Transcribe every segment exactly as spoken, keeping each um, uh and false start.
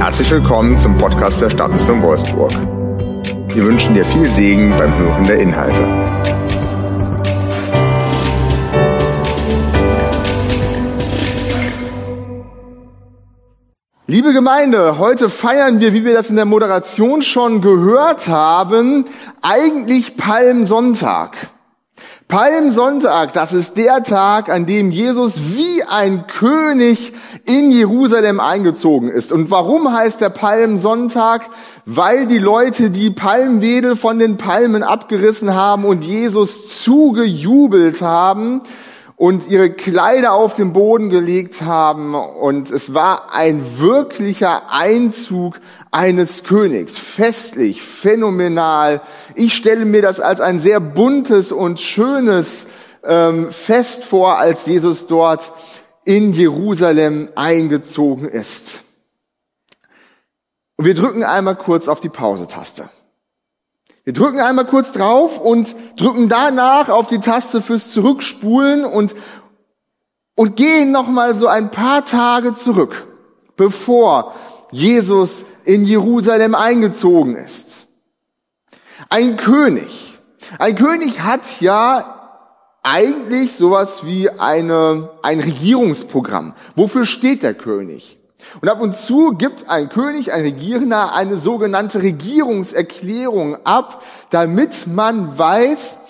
Herzlich willkommen zum Podcast der Stadtmission Wolfsburg. Wir wünschen dir viel Segen beim Hören der Inhalte. Liebe Gemeinde, heute feiern wir, wie wir das in der Moderation schon gehört haben, eigentlich Palmsonntag. Palmsonntag, das ist der Tag, an dem Jesus wie ein König in Jerusalem eingezogen ist. Und warum heißt der Palmsonntag? Weil die Leute die Palmwedel von den Palmen abgerissen haben und Jesus zugejubelt haben und ihre Kleider auf den Boden gelegt haben. Und es war ein wirklicher Einzug eines Königs. Festlich, phänomenal. Ich stelle mir das als ein sehr buntes und schönes ähm, Fest vor, als Jesus dort in Jerusalem eingezogen ist. Und wir drücken einmal kurz auf die Pause-Taste. Wir drücken einmal kurz drauf und drücken danach auf die Taste fürs Zurückspulen und, und gehen nochmal so ein paar Tage zurück, bevor Jesus in Jerusalem eingezogen ist. Ein König. Ein König hat ja eigentlich sowas wie eine, ein Regierungsprogramm. Wofür steht der König? Und ab und zu gibt ein König, ein Regierender, eine sogenannte Regierungserklärung ab, damit man weiß,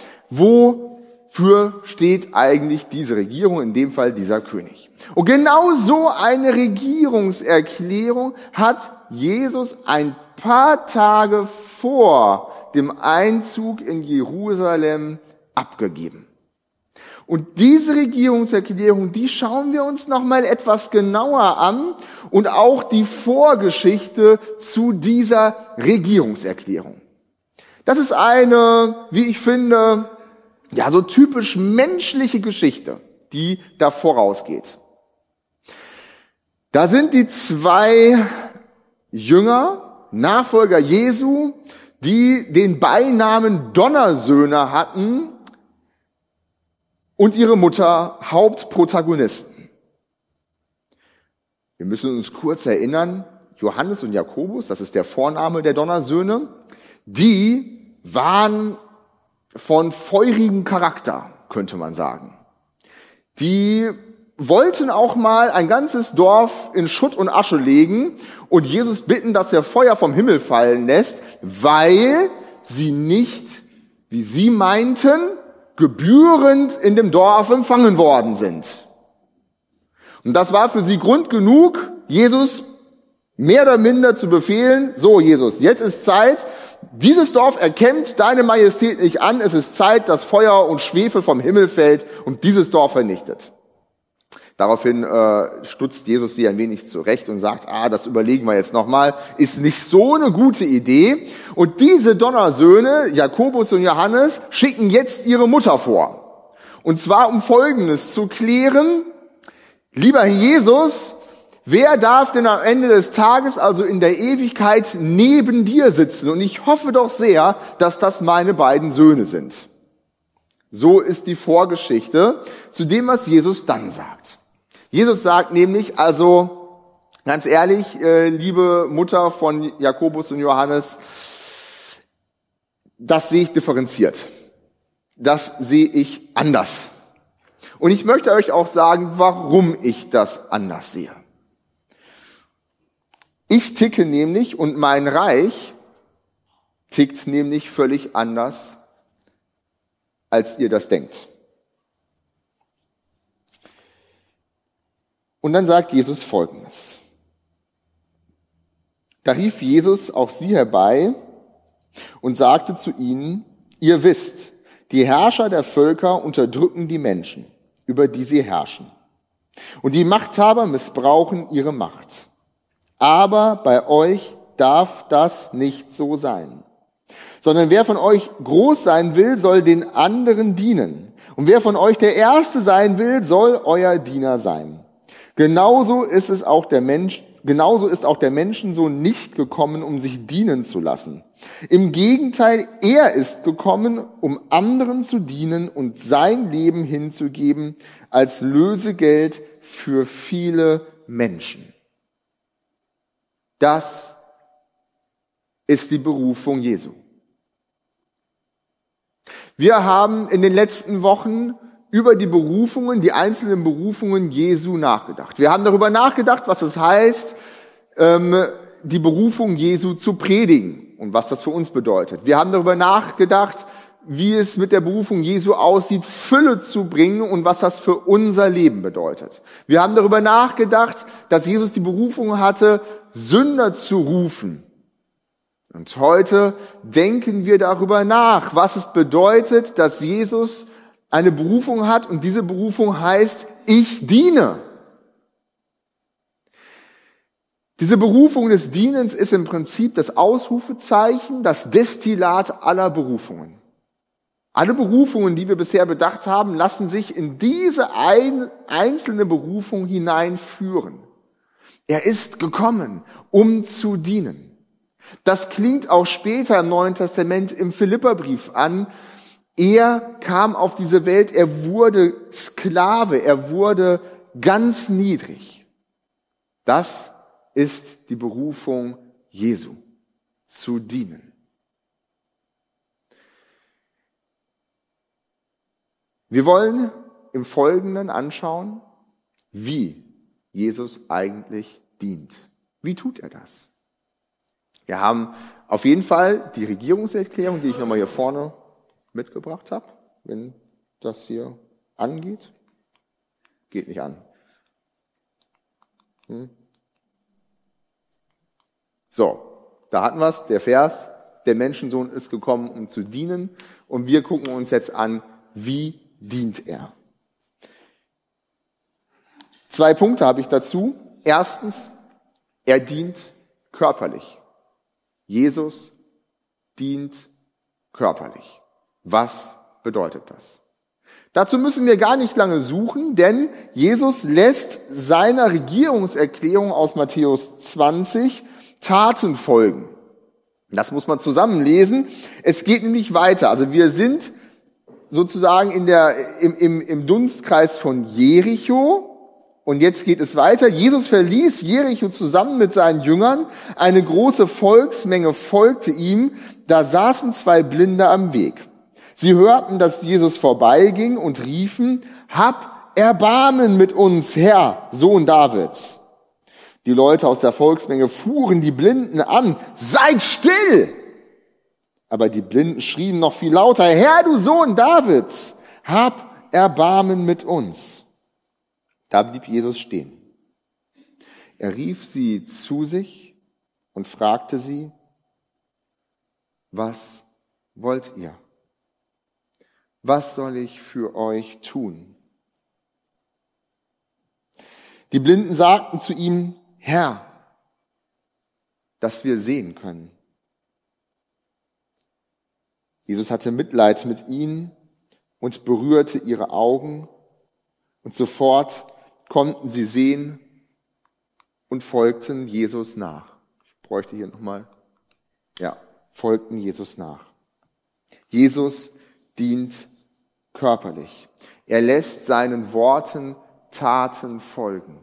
wofür steht eigentlich diese Regierung, in dem Fall dieser König. Und genau so eine Regierungserklärung hat Jesus ein paar Tage vor dem Einzug in Jerusalem abgegeben. Und diese Regierungserklärung, die schauen wir uns noch mal etwas genauer an und auch die Vorgeschichte zu dieser Regierungserklärung. Das ist eine, wie ich finde, ja, so typisch menschliche Geschichte, die da vorausgeht. Da sind die zwei Jünger, Nachfolger Jesu, die den Beinamen Donnersöhne hatten, und ihre Mutter Hauptprotagonisten. Wir müssen uns kurz erinnern, Johannes und Jakobus, das ist der Vorname der Donnersöhne, die waren von feurigem Charakter, könnte man sagen. Die wollten auch mal ein ganzes Dorf in Schutt und Asche legen und Jesus bitten, dass er Feuer vom Himmel fallen lässt, weil sie nicht, wie sie meinten, gebührend in dem Dorf empfangen worden sind. Und das war für sie Grund genug, Jesus mehr oder minder zu befehlen, so Jesus, jetzt ist Zeit, dieses Dorf erkennt deine Majestät nicht an, es ist Zeit, dass Feuer und Schwefel vom Himmel fällt und dieses Dorf vernichtet. Daraufhin äh, stutzt Jesus sie ein wenig zurecht und sagt, ah, das überlegen wir jetzt nochmal, ist nicht so eine gute Idee. Und diese Donnersöhne, Jakobus und Johannes, schicken jetzt ihre Mutter vor. Und zwar um Folgendes zu klären: Lieber Jesus, wer darf denn am Ende des Tages, also in der Ewigkeit, neben dir sitzen? Und ich hoffe doch sehr, dass das meine beiden Söhne sind. So ist die Vorgeschichte zu dem, was Jesus dann sagt. Jesus sagt nämlich, also ganz ehrlich, äh, liebe Mutter von Jakobus und Johannes, das sehe ich differenziert. Das sehe ich anders. Und ich möchte euch auch sagen, warum ich das anders sehe. Ich ticke nämlich und mein Reich tickt nämlich völlig anders, als ihr das denkt. Und dann sagt Jesus Folgendes. Da rief Jesus auch sie herbei und sagte zu ihnen, ihr wisst, die Herrscher der Völker unterdrücken die Menschen, über die sie herrschen. Und die Machthaber missbrauchen ihre Macht. Aber bei euch darf das nicht so sein. Sondern wer von euch groß sein will, soll den anderen dienen. Und wer von euch der Erste sein will, soll euer Diener sein. Genauso ist es auch der Mensch, genauso ist auch der Menschensohn nicht gekommen, um sich dienen zu lassen. Im Gegenteil, er ist gekommen, um anderen zu dienen und sein Leben hinzugeben als Lösegeld für viele Menschen. Das ist die Berufung Jesu. Wir haben in den letzten Wochen über die Berufungen, die einzelnen Berufungen Jesu nachgedacht. Wir haben darüber nachgedacht, was es heißt, die Berufung Jesu zu predigen und was das für uns bedeutet. Wir haben darüber nachgedacht, wie es mit der Berufung Jesu aussieht, Fülle zu bringen und was das für unser Leben bedeutet. Wir haben darüber nachgedacht, dass Jesus die Berufung hatte, Sünder zu rufen. Und heute denken wir darüber nach, was es bedeutet, dass Jesus eine Berufung hat und diese Berufung heißt, ich diene. Diese Berufung des Dienens ist im Prinzip das Ausrufezeichen, das Destillat aller Berufungen. Alle Berufungen, die wir bisher bedacht haben, lassen sich in diese ein, einzelne Berufung hineinführen. Er ist gekommen, um zu dienen. Das klingt auch später im Neuen Testament im Philipperbrief an. Er kam auf diese Welt, er wurde Sklave, er wurde ganz niedrig. Das ist die Berufung Jesu, zu dienen. Wir wollen im Folgenden anschauen, wie Jesus eigentlich dient. Wie tut er das? Wir haben auf jeden Fall die Regierungserklärung, die ich nochmal hier vorne mitgebracht habe, wenn das hier angeht. Geht nicht an. Hm. So, da hatten wir es, der Vers, der Menschensohn ist gekommen, um zu dienen. Und wir gucken uns jetzt an, wie dient er. Zwei Punkte habe ich dazu. Erstens, er dient körperlich. Jesus dient körperlich. Was bedeutet das? Dazu müssen wir gar nicht lange suchen, denn Jesus lässt seiner Regierungserklärung aus Matthäus zwanzig Taten folgen. Das muss man zusammenlesen. Es geht nämlich weiter. Also wir sind sozusagen in der, im, im, im Dunstkreis von Jericho. Und jetzt geht es weiter. Jesus verließ Jericho zusammen mit seinen Jüngern. Eine große Volksmenge folgte ihm. Da saßen zwei Blinde am Weg. Sie hörten, dass Jesus vorbeiging und riefen, hab Erbarmen mit uns, Herr, Sohn Davids. Die Leute aus der Volksmenge fuhren die Blinden an. Seid still! Aber die Blinden schrien noch viel lauter, Herr, du Sohn Davids, hab Erbarmen mit uns. Da blieb Jesus stehen. Er rief sie zu sich und fragte sie, was wollt ihr? Was soll ich für euch tun? Die Blinden sagten zu ihm, Herr, dass wir sehen können. Jesus hatte Mitleid mit ihnen und berührte ihre Augen und sofort konnten sie sehen und folgten Jesus nach. Ich bräuchte hier nochmal, ja, folgten Jesus nach. Jesus dient körperlich. Er lässt seinen Worten Taten folgen.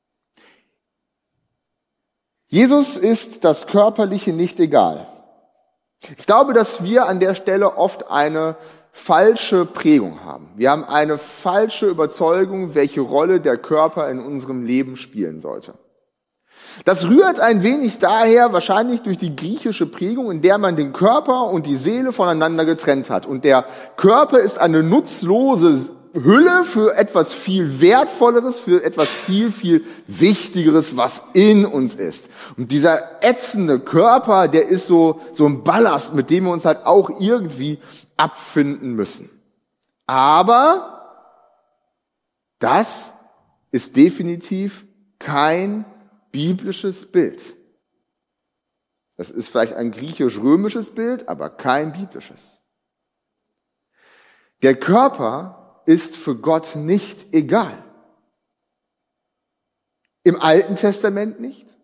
Jesus ist das Körperliche nicht egal. Ich glaube, dass wir an der Stelle oft eine falsche Prägung haben. Wir haben eine falsche Überzeugung, welche Rolle der Körper in unserem Leben spielen sollte. Das rührt ein wenig daher, wahrscheinlich durch die griechische Prägung, in der man den Körper und die Seele voneinander getrennt hat. Und der Körper ist eine nutzlose Hülle für etwas viel Wertvolleres, für etwas viel, viel Wichtigeres, was in uns ist. Und dieser ätzende Körper, der ist so, so ein Ballast, mit dem wir uns halt auch irgendwie abfinden müssen. Aber das ist definitiv kein biblisches Bild. Das ist vielleicht ein griechisch-römisches Bild, aber kein biblisches. Der Körper ist für Gott nicht egal. Im Alten Testament nicht.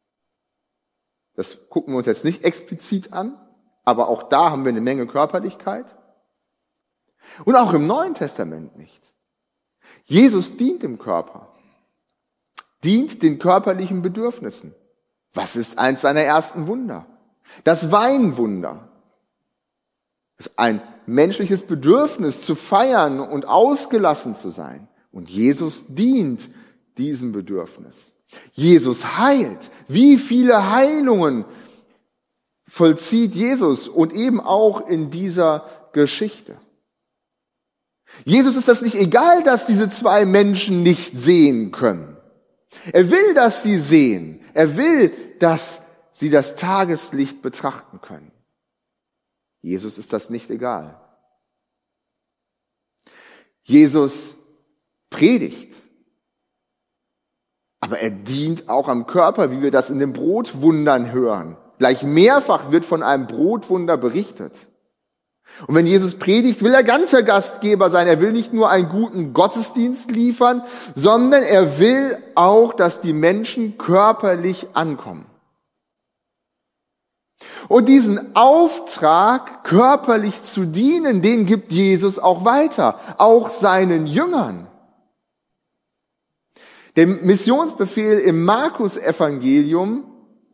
Das gucken wir uns jetzt nicht explizit an, aber auch da haben wir eine Menge Körperlichkeit. Und auch im Neuen Testament nicht. Jesus dient dem Körper, dient den körperlichen Bedürfnissen. Was ist eins seiner ersten Wunder? Das Weinwunder. Das ist ein menschliches Bedürfnis zu feiern und ausgelassen zu sein. Und Jesus dient diesem Bedürfnis. Jesus heilt. Wie viele Heilungen vollzieht Jesus und eben auch in dieser Geschichte. Jesus ist das nicht egal, dass diese zwei Menschen nicht sehen können. Er will, dass sie sehen. Er will, dass sie das Tageslicht betrachten können. Jesus ist das nicht egal. Jesus predigt. Aber er dient auch am Körper, wie wir das in den Brotwundern hören. Gleich mehrfach wird von einem Brotwunder berichtet. Und wenn Jesus predigt, will er ganzer Gastgeber sein. Er will nicht nur einen guten Gottesdienst liefern, sondern er will auch, dass die Menschen körperlich ankommen. Und diesen Auftrag, körperlich zu dienen, den gibt Jesus auch weiter, auch seinen Jüngern. Der Missionsbefehl im Markus-Evangelium,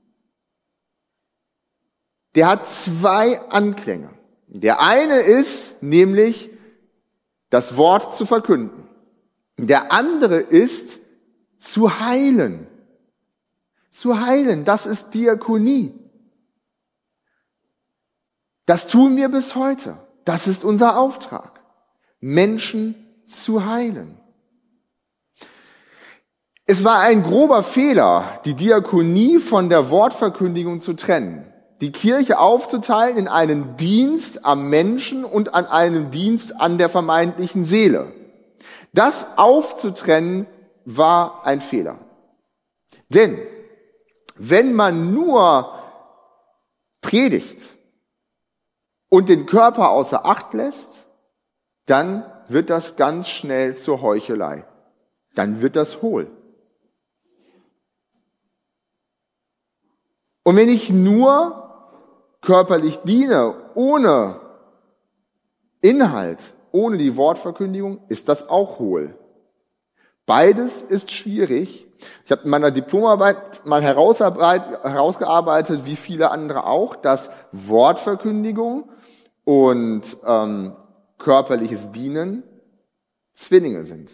der hat zwei Anklänge. Der eine ist nämlich, das Wort zu verkünden. Der andere ist, zu heilen. Zu heilen, das ist Diakonie. Das tun wir bis heute. Das ist unser Auftrag, Menschen zu heilen. Es war ein grober Fehler, die Diakonie von der Wortverkündigung zu trennen. Die Kirche aufzuteilen in einen Dienst am Menschen und an einen Dienst an der vermeintlichen Seele. Das aufzutrennen war ein Fehler. Denn wenn man nur predigt und den Körper außer Acht lässt, dann wird das ganz schnell zur Heuchelei. Dann wird das hohl. Und wenn ich nur körperlich diene, ohne Inhalt, ohne die Wortverkündigung, ist das auch hohl. Beides ist schwierig. Ich habe in meiner Diplomarbeit mal herausgearbeitet, wie viele andere auch, dass Wortverkündigung und ähm, körperliches Dienen Zwillinge sind.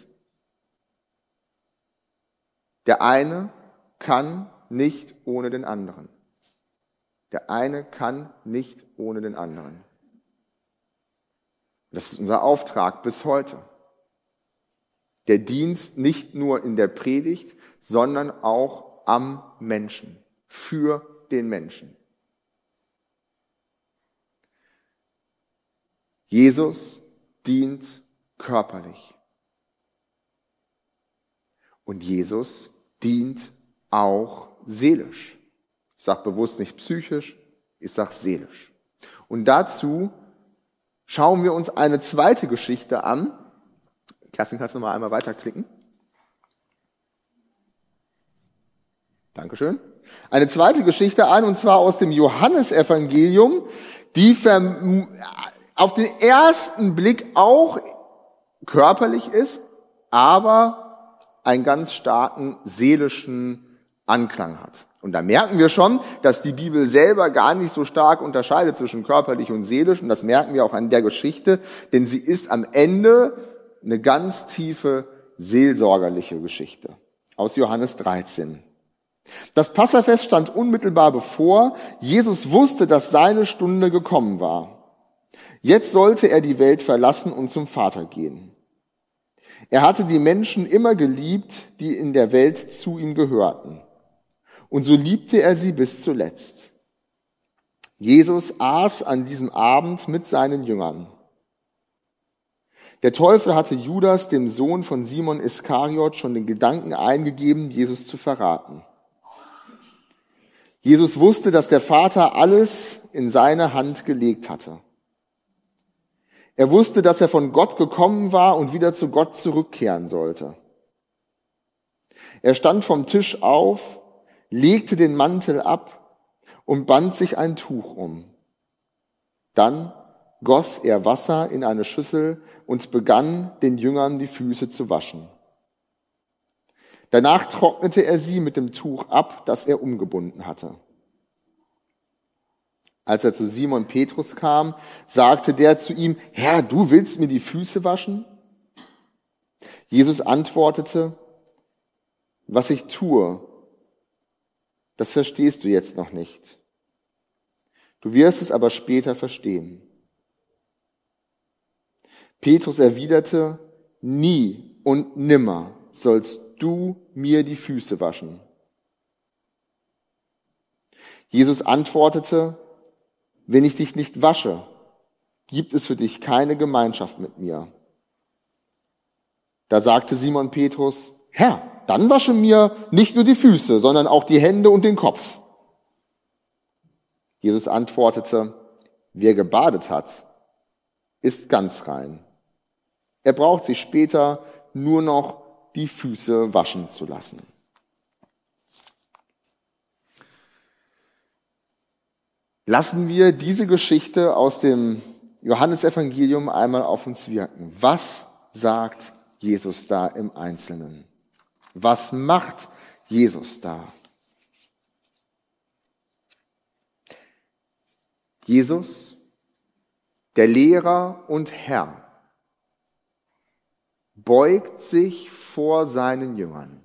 Der eine kann nicht ohne den anderen. Der eine kann nicht ohne den anderen. Das ist unser Auftrag bis heute. Der Dienst nicht nur in der Predigt, sondern auch am Menschen, für den Menschen. Jesus dient körperlich. Und Jesus dient auch seelisch. Ich sage bewusst nicht psychisch, ich sage seelisch. Und dazu schauen wir uns eine zweite Geschichte an. Kerstin, kannst du noch mal einmal weiterklicken? Dankeschön. Eine zweite Geschichte an, und zwar aus dem Johannesevangelium, die auf den ersten Blick auch körperlich ist, aber einen ganz starken seelischen Anklang hat. Und da merken wir schon, dass die Bibel selber gar nicht so stark unterscheidet zwischen körperlich und seelisch. Und das merken wir auch an der Geschichte, denn sie ist am Ende eine ganz tiefe seelsorgerliche Geschichte. Aus Johannes dreizehn. Das Passafest stand unmittelbar bevor. Jesus wusste, dass seine Stunde gekommen war. Jetzt sollte er die Welt verlassen und zum Vater gehen. Er hatte die Menschen immer geliebt, die in der Welt zu ihm gehörten. Und so liebte er sie bis zuletzt. Jesus aß an diesem Abend mit seinen Jüngern. Der Teufel hatte Judas, dem Sohn von Simon Iskariot, schon den Gedanken eingegeben, Jesus zu verraten. Jesus wusste, dass der Vater alles in seine Hand gelegt hatte. Er wusste, dass er von Gott gekommen war und wieder zu Gott zurückkehren sollte. Er stand vom Tisch auf, legte den Mantel ab und band sich ein Tuch um. Dann goss er Wasser in eine Schüssel und begann, den Jüngern die Füße zu waschen. Danach trocknete er sie mit dem Tuch ab, das er umgebunden hatte. Als er zu Simon Petrus kam, sagte der zu ihm, Herr, du willst mir die Füße waschen? Jesus antwortete, was ich tue, das verstehst du jetzt noch nicht. Du wirst es aber später verstehen. Petrus erwiderte, nie und nimmer sollst du mir die Füße waschen. Jesus antwortete, wenn ich dich nicht wasche, gibt es für dich keine Gemeinschaft mit mir. Da sagte Simon Petrus, Herr, dann wasche mir nicht nur die Füße, sondern auch die Hände und den Kopf. Jesus antwortete, wer gebadet hat, ist ganz rein. Er braucht sich später nur noch die Füße waschen zu lassen. Lassen wir diese Geschichte aus dem Johannesevangelium einmal auf uns wirken. Was sagt Jesus da im Einzelnen? Was macht Jesus da? Jesus, der Lehrer und Herr, beugt sich vor seinen Jüngern.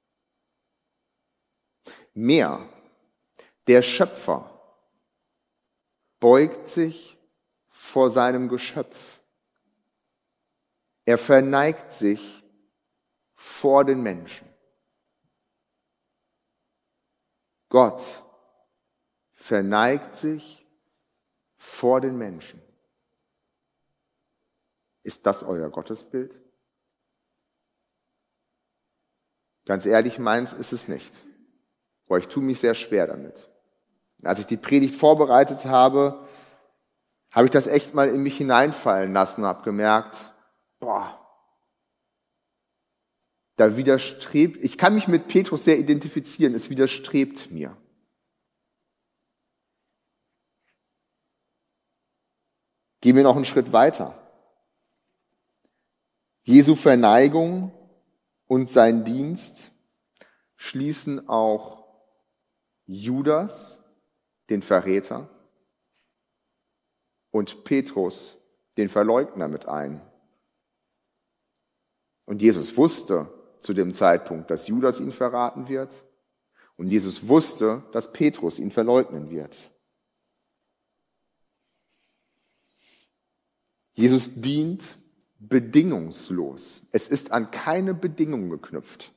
Mehr, der Schöpfer, beugt sich vor seinem Geschöpf. Er verneigt sich vor den Menschen. Gott verneigt sich vor den Menschen. Ist das euer Gottesbild? Ganz ehrlich, meins ist es nicht. Aber ich tue mich sehr schwer damit. Als ich die Predigt vorbereitet habe, habe ich das echt mal in mich hineinfallen lassen und habe gemerkt, boah, da widerstrebt, ich kann mich mit Petrus sehr identifizieren, es widerstrebt mir. Gehen wir noch einen Schritt weiter. Jesu Verneigung und sein Dienst schließen auch Judas, den Verräter, und Petrus, den Verleugner, mit ein. Und Jesus wusste zu dem Zeitpunkt, dass Judas ihn verraten wird, und Jesus wusste, dass Petrus ihn verleugnen wird. Jesus dient bedingungslos. Es ist an keine Bedingung geknüpft.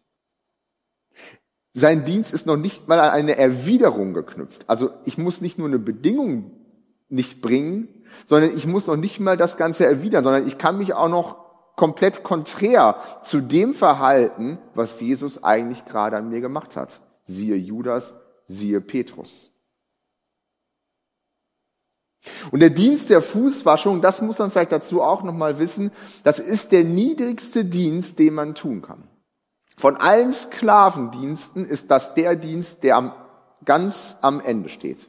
Sein Dienst ist noch nicht mal an eine Erwiderung geknüpft. Also ich muss nicht nur eine Bedingung nicht bringen, sondern ich muss noch nicht mal das Ganze erwidern, sondern ich kann mich auch noch komplett konträr zu dem verhalten, was Jesus eigentlich gerade an mir gemacht hat. Siehe Judas, siehe Petrus. Und der Dienst der Fußwaschung, das muss man vielleicht dazu auch nochmal wissen, das ist der niedrigste Dienst, den man tun kann. Von allen Sklavendiensten ist das der Dienst, der am, ganz am Ende steht.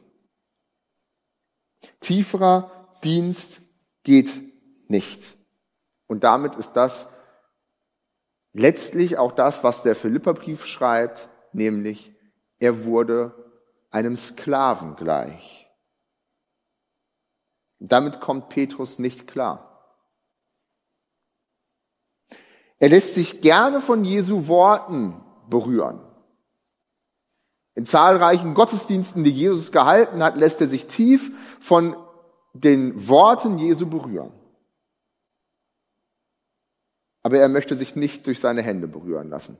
Tieferer Dienst geht nicht. Und damit ist das letztlich auch das, was der Philipperbrief schreibt, nämlich er wurde einem Sklaven gleich. Damit kommt Petrus nicht klar. Er lässt sich gerne von Jesu Worten berühren. In zahlreichen Gottesdiensten, die Jesus gehalten hat, lässt er sich tief von den Worten Jesu berühren. Aber er möchte sich nicht durch seine Hände berühren lassen.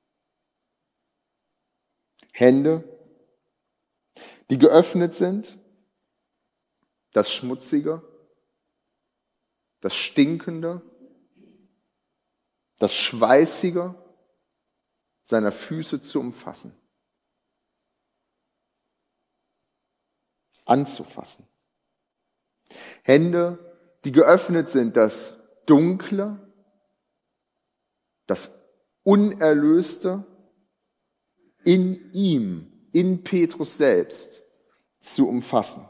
Hände, die geöffnet sind, das Schmutzige, das Stinkende, das Schweißige seiner Füße zu umfassen, anzufassen. Hände, die geöffnet sind, das Dunkle, das Unerlöste in ihm, in Petrus selbst zu umfassen.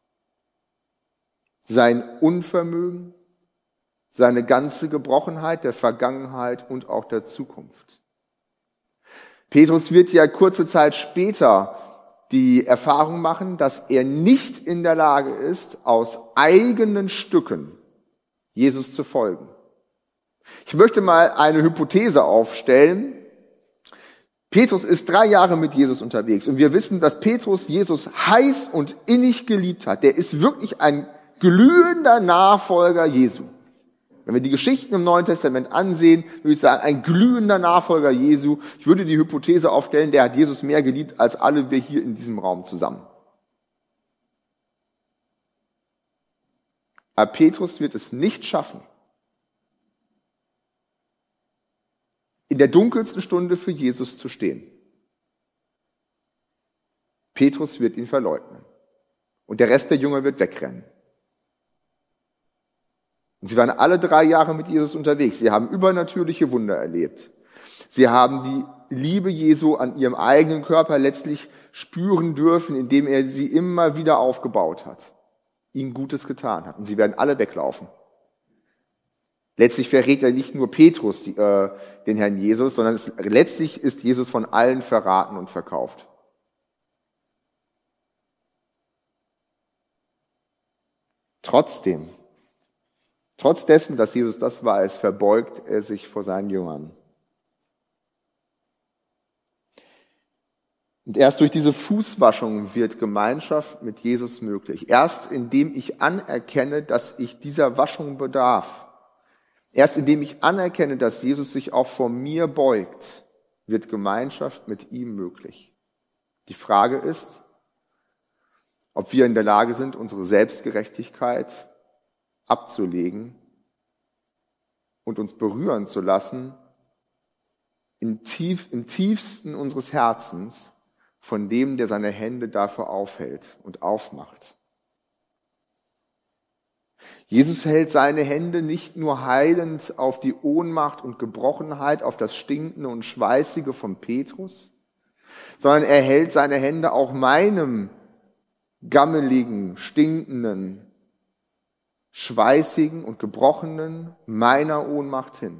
Sein Unvermögen, seine ganze Gebrochenheit der Vergangenheit und auch der Zukunft. Petrus wird ja kurze Zeit später die Erfahrung machen, dass er nicht in der Lage ist, aus eigenen Stücken Jesus zu folgen. Ich möchte mal eine Hypothese aufstellen. Petrus ist drei Jahre mit Jesus unterwegs und wir wissen, dass Petrus Jesus heiß und innig geliebt hat. Der ist wirklich ein glühender Nachfolger Jesu. Wenn wir die Geschichten im Neuen Testament ansehen, würde ich sagen, ein glühender Nachfolger Jesu. Ich würde die Hypothese aufstellen, der hat Jesus mehr geliebt als alle wir hier in diesem Raum zusammen. Aber Petrus wird es nicht schaffen, in der dunkelsten Stunde für Jesus zu stehen. Petrus wird ihn verleugnen. Und der Rest der Jünger wird wegrennen. Und sie waren alle drei Jahre mit Jesus unterwegs. Sie haben übernatürliche Wunder erlebt. Sie haben die Liebe Jesu an ihrem eigenen Körper letztlich spüren dürfen, indem er sie immer wieder aufgebaut hat, ihnen Gutes getan hat. Und sie werden alle weglaufen. Letztlich verrät er nicht nur Petrus die, äh, den Herrn Jesus, sondern es, letztlich ist Jesus von allen verraten und verkauft. Trotzdem, trotz dessen, dass Jesus das weiß, verbeugt er sich vor seinen Jüngern. Und erst durch diese Fußwaschung wird Gemeinschaft mit Jesus möglich. Erst indem ich anerkenne, dass ich dieser Waschung bedarf. Erst indem ich anerkenne, dass Jesus sich auch vor mir beugt, wird Gemeinschaft mit ihm möglich. Die Frage ist, ob wir in der Lage sind, unsere Selbstgerechtigkeit abzulegen und uns berühren zu lassen im, tief, im tiefsten unseres Herzens von dem, der seine Hände dafür aufhält und aufmacht. Jesus hält seine Hände nicht nur heilend auf die Ohnmacht und Gebrochenheit, auf das Stinkende und Schweißige von Petrus, sondern er hält seine Hände auch meinem gammeligen, stinkenden, schweißigen und gebrochenen, meiner Ohnmacht hin.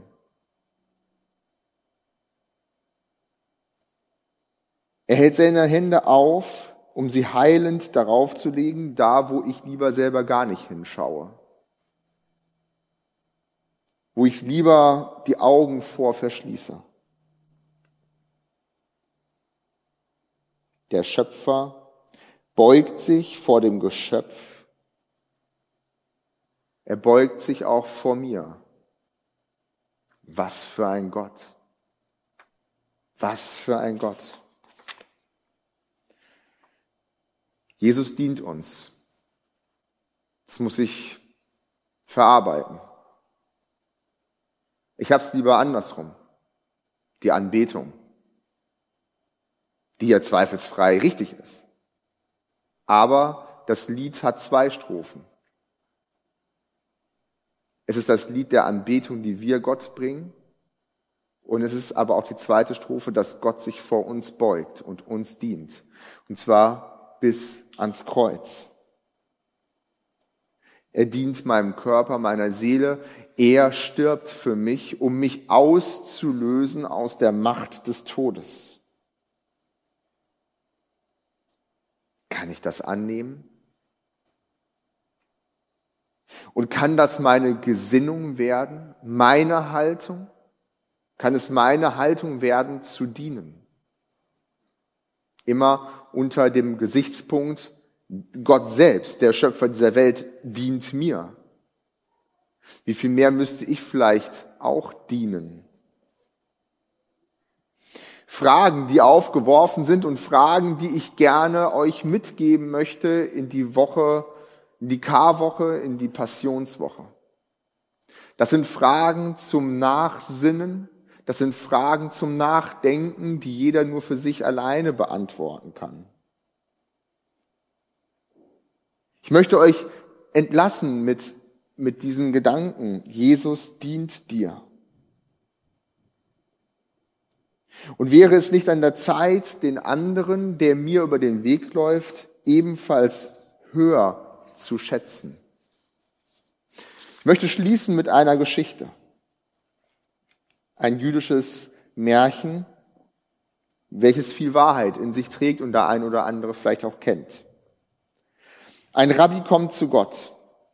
Er hält seine Hände auf, um sie heilend darauf zu legen, da wo ich lieber selber gar nicht hinschaue. Wo ich lieber die Augen vor verschließe. Der Schöpfer beugt sich vor dem Geschöpf. Er beugt sich auch vor mir. Was für ein Gott. Was für ein Gott. Jesus dient uns. Das muss ich verarbeiten. Ich habe es lieber andersrum. Die Anbetung, die ja zweifelsfrei richtig ist. Aber das Lied hat zwei Strophen. Es ist das Lied der Anbetung, die wir Gott bringen. Und es ist aber auch die zweite Strophe, dass Gott sich vor uns beugt und uns dient. Und zwar bis ans Kreuz. Er dient meinem Körper, meiner Seele. Er stirbt für mich, um mich auszulösen aus der Macht des Todes. Kann ich das annehmen? Und kann das meine Gesinnung werden, meine Haltung? Kann es meine Haltung werden, zu dienen? Immer unter dem Gesichtspunkt, Gott selbst, der Schöpfer dieser Welt, dient mir. Wie viel mehr müsste ich vielleicht auch dienen? Fragen, die aufgeworfen sind und Fragen, die ich gerne euch mitgeben möchte in die Woche, in die Karwoche, in die Passionswoche. Das sind Fragen zum Nachsinnen, das sind Fragen zum Nachdenken, die jeder nur für sich alleine beantworten kann. Ich möchte euch entlassen mit, mit diesen Gedanken. Jesus dient dir. Und wäre es nicht an der Zeit, den anderen, der mir über den Weg läuft, ebenfalls höher zu schätzen? Ich möchte schließen mit einer Geschichte. Ein jüdisches Märchen, welches viel Wahrheit in sich trägt und der ein oder andere vielleicht auch kennt. Ein Rabbi kommt zu Gott.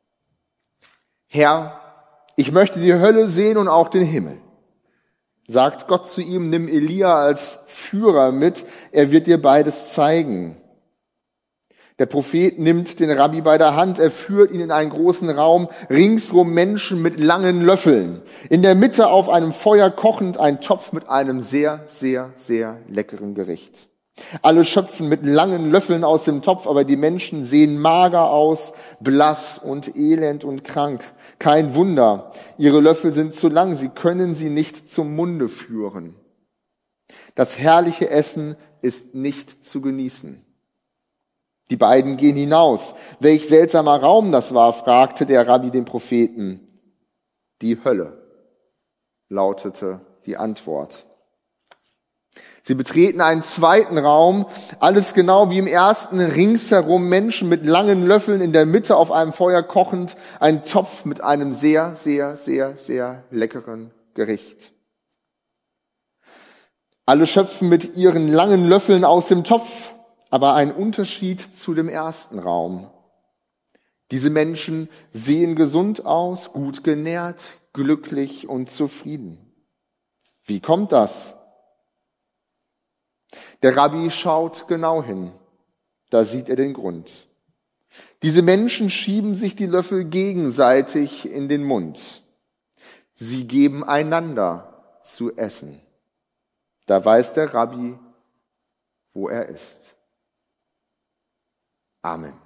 Herr, ich möchte die Hölle sehen und auch den Himmel. Sagt Gott zu ihm, nimm Elia als Führer mit, er wird dir beides zeigen. Der Prophet nimmt den Rabbi bei der Hand, er führt ihn in einen großen Raum, ringsrum Menschen mit langen Löffeln. In der Mitte auf einem Feuer kochend ein Topf mit einem sehr, sehr, sehr leckeren Gericht. Alle schöpfen mit langen Löffeln aus dem Topf, aber die Menschen sehen mager aus, blass und elend und krank. Kein Wunder, ihre Löffel sind zu lang, sie können sie nicht zum Munde führen. Das herrliche Essen ist nicht zu genießen. Die beiden gehen hinaus. Welch seltsamer Raum das war, fragte der Rabbi den Propheten. Die Hölle, lautete die Antwort. Sie betreten einen zweiten Raum, alles genau wie im ersten, ringsherum Menschen mit langen Löffeln, in der Mitte auf einem Feuer kochend, ein Topf mit einem sehr, sehr, sehr, sehr leckeren Gericht. Alle schöpfen mit ihren langen Löffeln aus dem Topf, aber ein Unterschied zu dem ersten Raum. Diese Menschen sehen gesund aus, gut genährt, glücklich und zufrieden. Wie kommt das? Der Rabbi schaut genau hin. Da sieht er den Grund. Diese Menschen schieben sich die Löffel gegenseitig in den Mund. Sie geben einander zu essen. Da weiß der Rabbi, wo er ist. Amen.